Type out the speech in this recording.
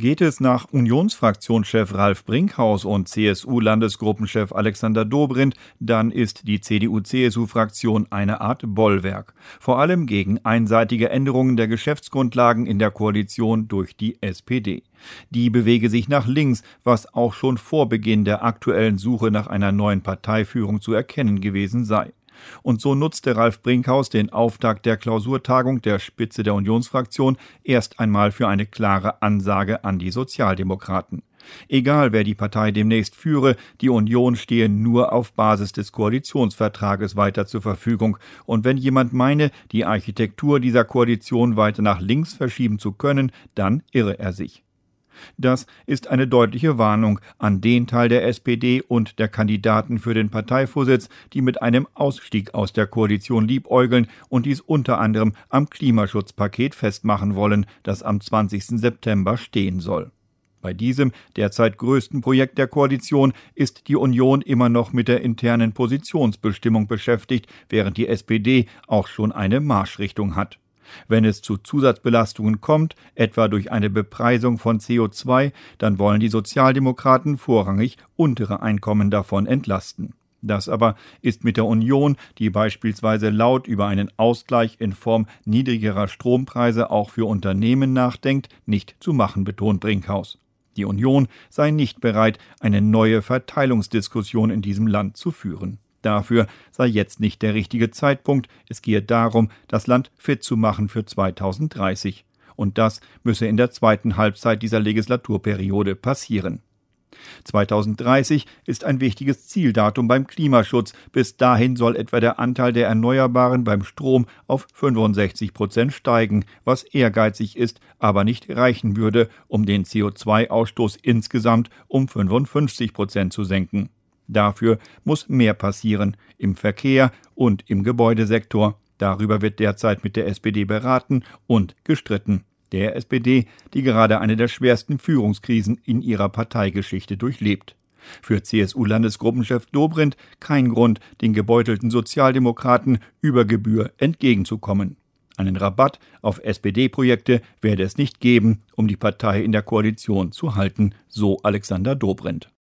Geht es nach Unionsfraktionschef Ralf Brinkhaus und CSU-Landesgruppenchef Alexander Dobrindt, dann ist die CDU-CSU-Fraktion eine Art Bollwerk. Vor allem gegen einseitige Änderungen der Geschäftsgrundlagen in der Koalition durch die SPD. Die bewege sich nach links, was auch schon vor Beginn der aktuellen Suche nach einer neuen Parteiführung zu erkennen gewesen sei. Und so nutzte Ralf Brinkhaus den Auftakt der Klausurtagung der Spitze der Unionsfraktion erst einmal für eine klare Ansage an die Sozialdemokraten. Egal, wer die Partei demnächst führe, die Union stehe nur auf Basis des Koalitionsvertrages weiter zur Verfügung. Und wenn jemand meine, die Architektur dieser Koalition weiter nach links verschieben zu können, dann irre er sich. Das ist eine deutliche Warnung an den Teil der SPD und der Kandidaten für den Parteivorsitz, die mit einem Ausstieg aus der Koalition liebäugeln und dies unter anderem am Klimaschutzpaket festmachen wollen, das am 20. September stehen soll. Bei diesem derzeit größten Projekt der Koalition ist die Union immer noch mit der internen Positionsbestimmung beschäftigt, während die SPD auch schon eine Marschrichtung hat. Wenn es zu Zusatzbelastungen kommt, etwa durch eine Bepreisung von CO2, dann wollen die Sozialdemokraten vorrangig untere Einkommen davon entlasten. Das aber ist mit der Union, die beispielsweise laut über einen Ausgleich in Form niedrigerer Strompreise auch für Unternehmen nachdenkt, nicht zu machen, betont Brinkhaus. Die Union sei nicht bereit, eine neue Verteilungsdiskussion in diesem Land zu führen. Dafür sei jetzt nicht der richtige Zeitpunkt. Es gehe darum, das Land fit zu machen für 2030. Und das müsse in der zweiten Halbzeit dieser Legislaturperiode passieren. 2030 ist ein wichtiges Zieldatum beim Klimaschutz. Bis dahin soll etwa der Anteil der Erneuerbaren beim Strom auf 65% steigen, was ehrgeizig ist, aber nicht reichen würde, um den CO2-Ausstoß insgesamt um 55% zu senken. Dafür muss mehr passieren, im Verkehr und im Gebäudesektor. Darüber wird derzeit mit der SPD beraten und gestritten. Der SPD, die gerade eine der schwersten Führungskrisen in ihrer Parteigeschichte durchlebt. Für CSU-Landesgruppenchef Dobrindt kein Grund, den gebeutelten Sozialdemokraten über Gebühr entgegenzukommen. Einen Rabatt auf SPD-Projekte werde es nicht geben, um die Partei in der Koalition zu halten, so Alexander Dobrindt.